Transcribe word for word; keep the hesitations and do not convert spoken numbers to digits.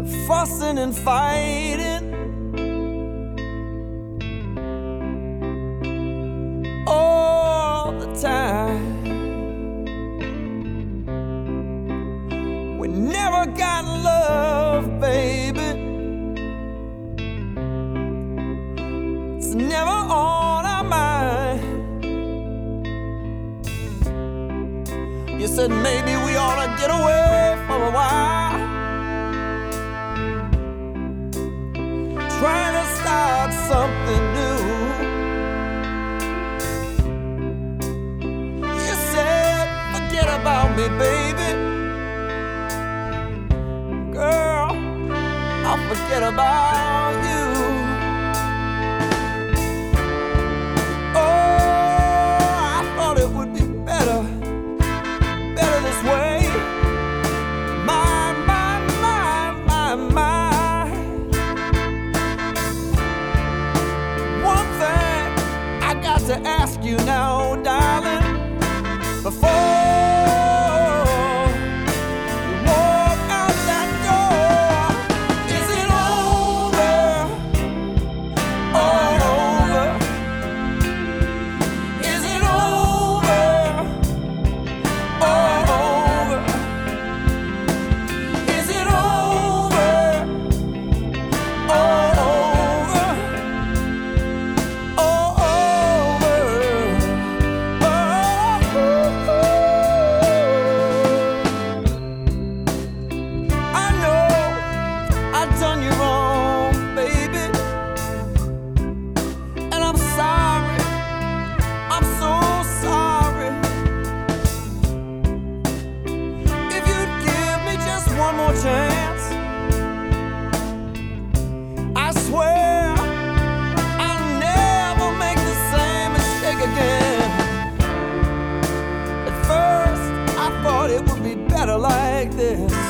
fussing and fighting all the time. We never got love, baby. It's never on our mind. You said maybe we ought to get away for a while, trying to start something new. You said forget about me, baby. Girl, I'll forget about you. Oh, I thought it would be better, better this way. My, my, my, my, my. One thing I got to ask you now, darling, before chance, I swear I'll never make the same mistake again. At first I thought it would be better like this.